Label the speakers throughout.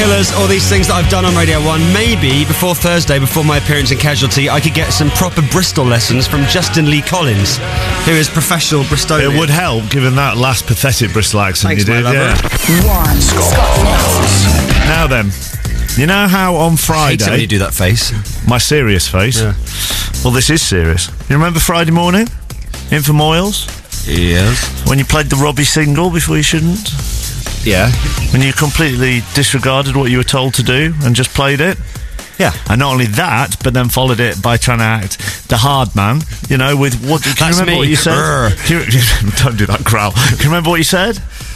Speaker 1: Killers, all these things that I've done on Radio 1, maybe before Thursday, before my appearance in Casualty, I could get some proper Bristol lessons from Justin Lee Collins, who is professional Bristolian.
Speaker 2: It would help, given that last pathetic Bristol accent.
Speaker 1: Thanks,
Speaker 2: you did.
Speaker 1: yeah.
Speaker 3: Scott Knowles.
Speaker 2: Now then, you know how on
Speaker 1: I hate
Speaker 2: Friday...
Speaker 1: it when you do that face.
Speaker 2: My serious face?
Speaker 1: Yeah.
Speaker 2: Well, this is serious. You remember Friday morning? In for Moyles?
Speaker 1: Yes.
Speaker 2: When you played the Robbie single before you shouldn't?
Speaker 1: Yeah.
Speaker 2: When you completely disregarded what you were told to do and just played it?
Speaker 1: Yeah.
Speaker 2: And not only that, but then followed it by trying to act the hard man, you know, with what... Can you remember what you said? Don't do that growl. Can you remember what you said?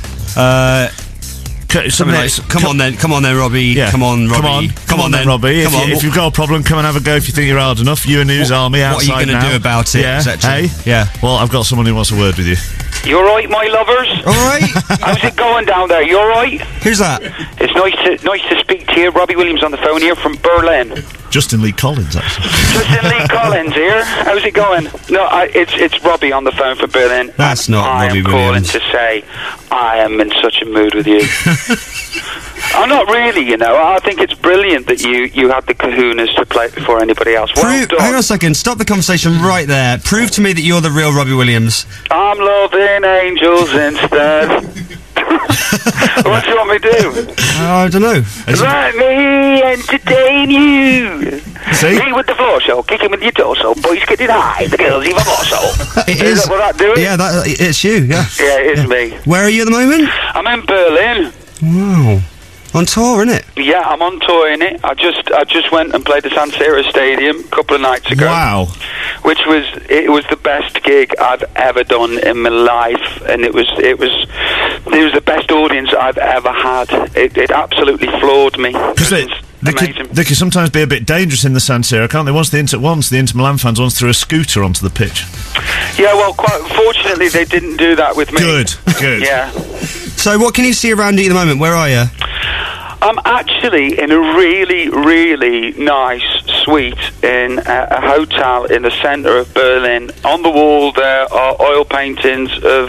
Speaker 1: Something like, come on then, Robbie.
Speaker 2: Yeah.
Speaker 1: Come on, Robbie.
Speaker 2: Come on then, Robbie. If you've got a problem, come and have a go if you think you're hard enough. You and News Army outside now.
Speaker 1: What are you going to do about it?
Speaker 2: Yeah. Hey?
Speaker 1: Yeah.
Speaker 2: Well, I've got someone who wants a word with you.
Speaker 4: You alright, my lovers?
Speaker 1: Alright.
Speaker 4: How's it going down there? You alright?
Speaker 1: Who's that?
Speaker 4: It's nice to speak to you. Robbie Williams on the phone here from Berlin.
Speaker 2: Justin Lee Collins, actually.
Speaker 4: Justin Lee Collins here. How's it going? No, it's Robbie on the phone from Berlin.
Speaker 1: That's not Robbie Williams.
Speaker 4: I am calling to say I am in such a mood with you. I'm not really, you know. I think it's brilliant that you had the kahunas to play it before anybody else. Well done.
Speaker 1: Hang on a second. Stop the conversation right there. Prove to me that you're the real Robbie Williams.
Speaker 4: I'm loving angels instead. What do you want me to do?
Speaker 1: I don't know.
Speaker 4: Let me entertain you.
Speaker 2: See?
Speaker 4: Me with the floor show, kicking with your torso, boys getting high, the girls even more so. Is that what that doing?
Speaker 1: Yeah, it's you, yeah.
Speaker 4: Yeah, it is me.
Speaker 1: Where are you at the moment?
Speaker 4: I'm in Berlin.
Speaker 1: Wow. On tour, innit?
Speaker 4: Yeah, I'm on tour, innit? I just went and played the San Siro Stadium a couple of nights ago.
Speaker 2: Wow.
Speaker 4: Which was the best gig I've ever done in my life, and it was the best audience I've ever had. It absolutely floored me.
Speaker 2: They can sometimes be a bit dangerous in the San Siro, can't they? Once the Inter Milan fans once threw a scooter onto the pitch.
Speaker 4: Yeah, well, quite fortunately they didn't do that with me.
Speaker 2: Good.
Speaker 4: Yeah.
Speaker 1: So what can you see around you at the moment? Where are you?
Speaker 4: I'm actually in a really, really nice suite in a hotel in the centre of Berlin. On the wall there are oil paintings of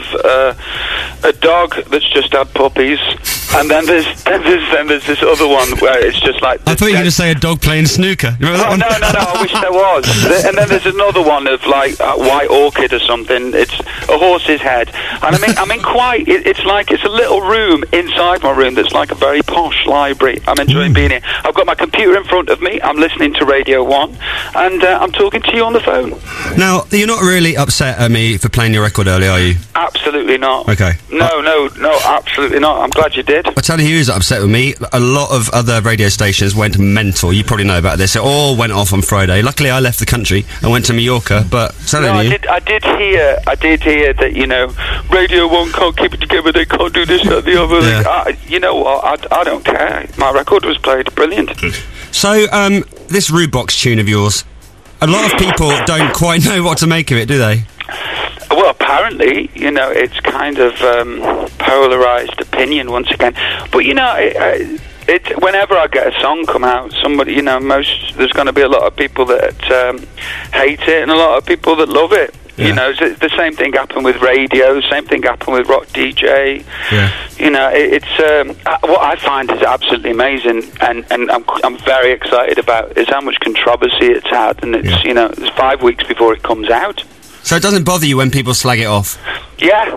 Speaker 4: a dog that's just had puppies, and then there's this other one where it's just like...
Speaker 1: I thought you were going to say a dog playing snooker. You remember that one?
Speaker 4: No, I wish there was. And then there's another one of like a white orchid or something. It's a horse's head. And I'm in quite... It's a little room inside my room that's like a very posh library. I'm enjoying being here. I've got my computer in front of me. I'm listening to Radio 1, and I'm talking to you on the phone.
Speaker 1: Now, you're not really upset at me for playing your record early, are you?
Speaker 4: Absolutely not.
Speaker 1: Okay.
Speaker 4: No, absolutely not. I'm glad you did.
Speaker 1: I'll tell you who is upset with me. A lot of other radio stations went mental. You probably know about this. It all went off on Friday. Luckily, I left the country and went to Mallorca, but...
Speaker 4: I did hear that, you know, Radio 1 can't keep it together, they can't do this, that, the other.
Speaker 1: Yeah.
Speaker 4: You know what, I don't care. My record was played brilliant.
Speaker 1: So, this Rudebox tune of yours, a lot of people don't quite know what to make of it, do they?
Speaker 4: Well, apparently, you know, it's kind of polarised opinion once again. But, you know, whenever I get a song come out, somebody, you know, there's going to be a lot of people that hate it and a lot of people that love it. Yeah. You know, the same thing happened with radio, same thing happened with rock DJ.
Speaker 1: Yeah.
Speaker 4: You know, what I find is absolutely amazing, and I'm very excited about is how much controversy it's had, and it's you know, it's 5 weeks before it comes out.
Speaker 1: So it doesn't bother you when people slag it off?
Speaker 4: Yeah.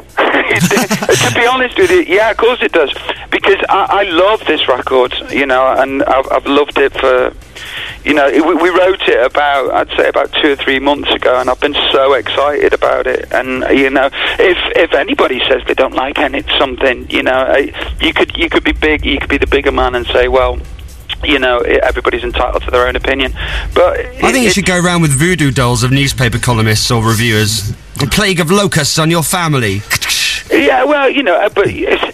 Speaker 4: To be honest with you, yeah, of course it does. Because I love this record, you know, and I've loved it for, you know, we wrote it about 2 or 3 months ago, and I've been so excited about it. And, you know, if anybody says they don't like something, you know, you could be big, you could be the bigger man and say, well, you know, everybody's entitled to their own opinion. But
Speaker 1: I think you should go around with voodoo dolls of newspaper columnists or reviewers. A plague of locusts on your family.
Speaker 4: Yeah, well, you know, but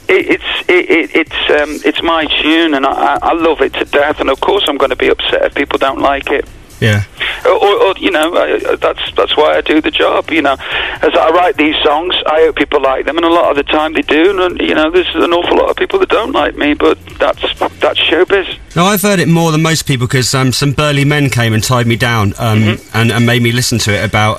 Speaker 4: it's my tune, and I love it to death. And of course, I'm going to be upset if people don't like it.
Speaker 1: Yeah.
Speaker 4: Or you know, that's why I do the job. You know, as I write these songs, I hope people like them, and a lot of the time they do. And you know, there's an awful lot of people that don't like me, but that's showbiz.
Speaker 1: No, I've heard it more than most people because some burly men came and tied me down and made me listen to it about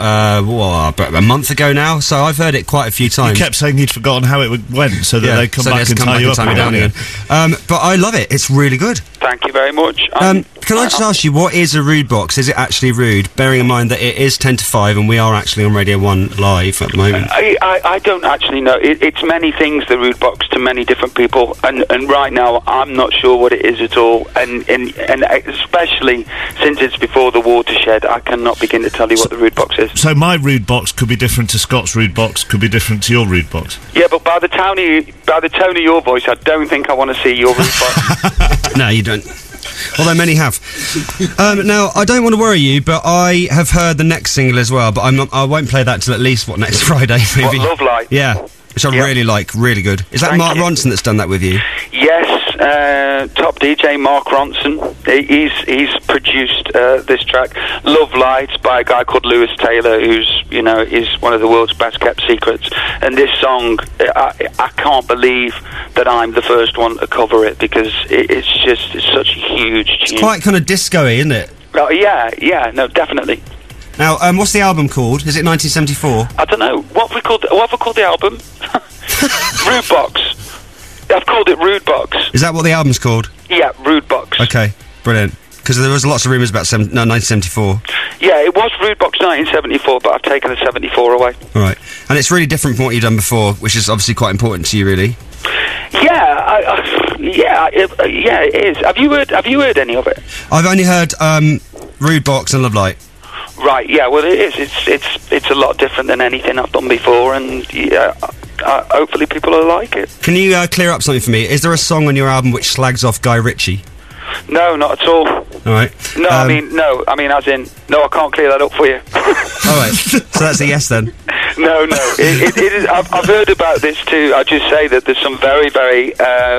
Speaker 1: a month ago now. So I've heard it quite a few times.
Speaker 2: You kept saying you'd forgotten how it went, so that they'd come back and tie
Speaker 1: can tie me down again. But I love it. It's really good.
Speaker 4: Thank you very much.
Speaker 1: Can I just ask you, what is a rude box? Is it actually rude? Bearing in mind that it is 10 to 5 and we are actually on Radio 1 live at the moment.
Speaker 4: I don't actually know. It's many things, the rude box, to many different people. And right now, I'm not sure what it is at all. And especially since it's before the watershed, I cannot begin to tell you what the rude box is.
Speaker 2: So my rude box could be different to Scott's rude box, could be different to your rude box.
Speaker 4: Yeah, but by the tone of your voice, I don't think I want to see your rude box.
Speaker 1: No, you don't. Although many have. Now, I don't want to worry you, but I have heard the next single as well, but I won't play that till at least, next Friday, maybe?
Speaker 4: What, Love Light?
Speaker 1: Yeah, which I really like, really good. Is that Mark Ronson that's done that with you?
Speaker 4: Yes, top DJ Mark Ronson. He's produced this track, Love Light, by a guy called Lewis Taylor, who's, is one of the world's best kept secrets. And this song, I can't believe that I'm the first one to cover it, because it's such a huge tune.
Speaker 1: It's quite kind of disco-y, isn't it?
Speaker 4: Oh, yeah, no, definitely.
Speaker 1: Now, what's the album called? Is it 1974?
Speaker 4: I don't know. What have we called the album? Rude Box. I've called it Rude Box.
Speaker 1: Is that what the album's called?
Speaker 4: Yeah, Rude Box.
Speaker 1: Okay, brilliant. Because there was lots of rumours about 1974.
Speaker 4: Yeah, it was Rude Box 1974, but I've taken the 74 away.
Speaker 1: All right. And it's really different from what you've done before, which is obviously quite important to you, really.
Speaker 4: Yeah, it is. Have you heard any of it?
Speaker 1: I've only heard Rude Box and Love Light.
Speaker 4: Right, yeah, well it is. It's a lot different than anything I've done before, and hopefully people will like it.
Speaker 1: Can you clear up something for me? Is there a song on your album which slags off Guy Ritchie?
Speaker 4: No, not at all.
Speaker 1: All right.
Speaker 4: No, I mean as in, no, I can't clear that up for you.
Speaker 1: All right, so that's a yes then.
Speaker 4: No, it is. I've heard about this too. I just say that there's some very, very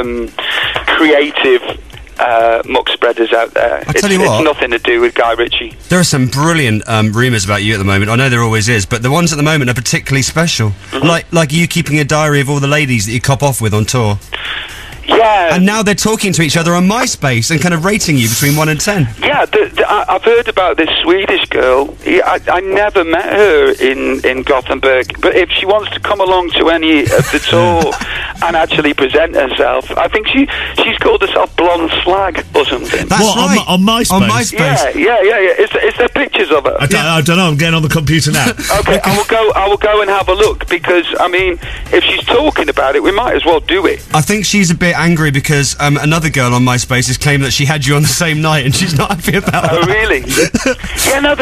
Speaker 4: creative muck spreaders out there.
Speaker 1: I'll tell you what.
Speaker 4: It's nothing to do with Guy Ritchie.
Speaker 1: There are some brilliant rumours about you at the moment. I know there always is, but the ones at the moment are particularly special. Mm-hmm. Like you keeping a diary of all the ladies that you cop off with on tour.
Speaker 4: Yeah.
Speaker 1: And now they're talking to each other on MySpace and kind of rating you between 1 and 10.
Speaker 4: Yeah, I've heard about this Swedish girl. I never met her in Gothenburg, but if she wants to come along to any of the tour and actually present herself, I think she's called herself Blonde Slag or something.
Speaker 1: That's right.
Speaker 2: On MySpace?
Speaker 1: On MySpace.
Speaker 4: Yeah. Is there pictures of her?
Speaker 2: I don't know, I'm getting on the computer now.
Speaker 4: Okay, I will go and have a look, because, I mean, if she's talking about it, we might as well do it.
Speaker 1: I think she's a bit angry because another girl on MySpace has claimed that she had you on the same night and she's not happy about
Speaker 4: Oh,
Speaker 1: that.
Speaker 4: really? Yeah, no,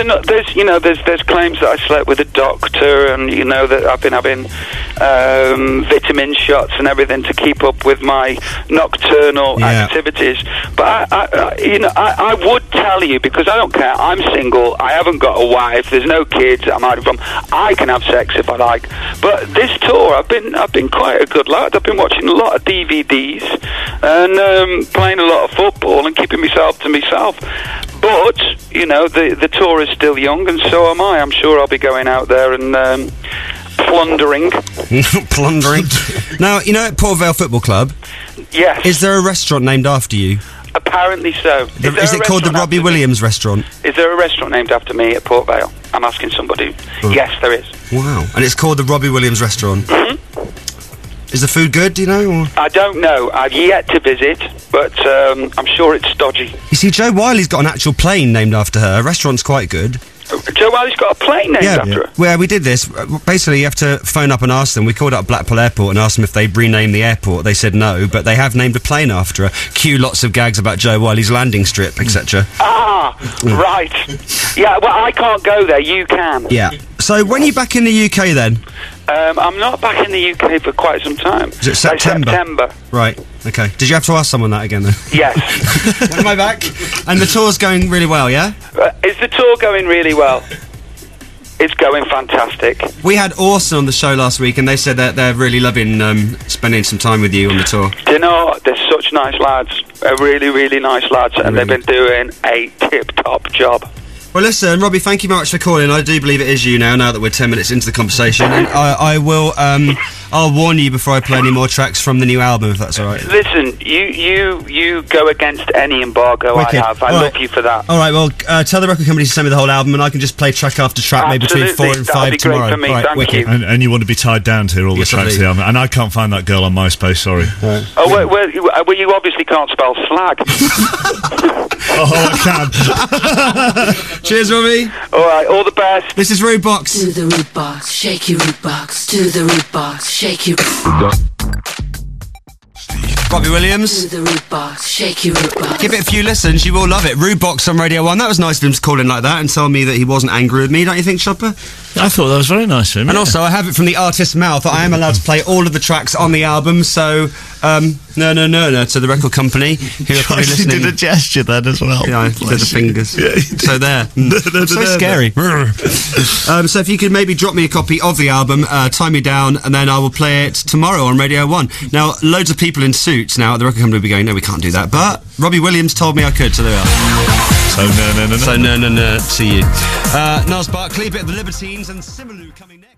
Speaker 4: there's claims that I slept with a doctor, and, that I've been having vitamin shots and everything to keep up with my nocturnal activities. But I would tell you, because I don't care. I'm single. I haven't got a wife. There's no kids I'm hiding from. I can have sex if I like. But this tour, I've been quite a good lad. I've been watching a lot of DVDs and playing a lot of football and keeping myself to myself. But the tour is still young, and so am I. I'm sure I'll be going out there and plundering.
Speaker 1: Plundering. Now, at Port Vale Football Club.
Speaker 4: Yes.
Speaker 1: Is there a restaurant named after you?
Speaker 4: Apparently so.
Speaker 1: Is it called the Robbie Williams restaurant?
Speaker 4: Is there a restaurant named after me at Port Vale? I'm asking somebody. Oh. Yes, there is.
Speaker 1: Wow. And it's called the Robbie Williams restaurant?
Speaker 4: Mm-hmm.
Speaker 1: Is the food good, do you know? Or?
Speaker 4: I don't know. I've yet to visit, but I'm sure it's stodgy.
Speaker 1: You see, Jo Whiley's got an actual plane named after her. Her restaurant's quite good.
Speaker 4: Jo Whiley's got a plane named after her?
Speaker 1: Well, we did this. Basically, you have to phone up and ask them. We called up Blackpool Airport and asked them if they'd rename the airport. They said no, but they have named a plane after her. Cue lots of gags about Jo Whiley's landing strip, etc.
Speaker 4: Right. Yeah, well, I can't go there. You can.
Speaker 1: Yeah. So, when are you back in the UK, then?
Speaker 4: I'm not back in the UK for quite some time.
Speaker 1: Is it September?
Speaker 4: September.
Speaker 1: Right, okay. Did you have to ask someone that again, then?
Speaker 4: Yes.
Speaker 1: When am I back? And the tour's going really well, yeah?
Speaker 4: Is the tour going really well? It's going fantastic.
Speaker 1: We had Orson on the show last week, and they said that they're really loving spending some time with you on the tour.
Speaker 4: Do you know, they're such nice lads. They're really, really nice lads, and they've been doing a tip-top job.
Speaker 1: Well, listen, Robbie, thank you very much for calling. I do believe it is you now that we're 10 minutes into the conversation. And I will, I'll warn you before I play any more tracks from the new album, if that's all right.
Speaker 4: Listen, you go against any embargo
Speaker 1: Wicked.
Speaker 4: I have. I love you for that.
Speaker 1: All right, well, tell the record company to send me the whole album, and I can just play track after track, maybe between 4 and 5 tomorrow.
Speaker 4: That'd be great for me.
Speaker 1: All right,
Speaker 4: Thank
Speaker 1: wicked.
Speaker 4: you.
Speaker 2: And you want to be tied down to hear all the tracks of the album. And I can't find that girl on MySpace, sorry.
Speaker 1: Right.
Speaker 4: Oh, well, you obviously can't spell slag.
Speaker 2: Oh, I can.
Speaker 1: Cheers, Robbie.
Speaker 4: All right, all the best.
Speaker 1: This is Rude Box.
Speaker 5: To the root box, shake your root box. To the root box, shake your.
Speaker 1: Robbie Williams.
Speaker 5: To the root box, shake your root box.
Speaker 1: Give it a few listens, you will love it. Rude Box on Radio 1. That was nice of him to call in like that and tell me that he wasn't angry with me, don't you think, Chopper?
Speaker 2: I thought that was very nice of him.
Speaker 1: And also, I have it from the artist's mouth that I am allowed to play all of the tracks on the album, so, no, to the record company who are probably listening.
Speaker 2: He did a gesture then as well.
Speaker 1: Yeah, I did the fingers.
Speaker 2: Yeah,
Speaker 1: so there. So scary. So if you could maybe drop me a copy of the album, tie me down, and then I will play it tomorrow on Radio 1. Now, loads of people in suits now at the record company will be going, no, we can't do that. But Robbie Williams told me I could, so there we are.
Speaker 2: So no.
Speaker 1: So no, to you. Niles Barkley, a bit of the Libertines, and Simalu coming next.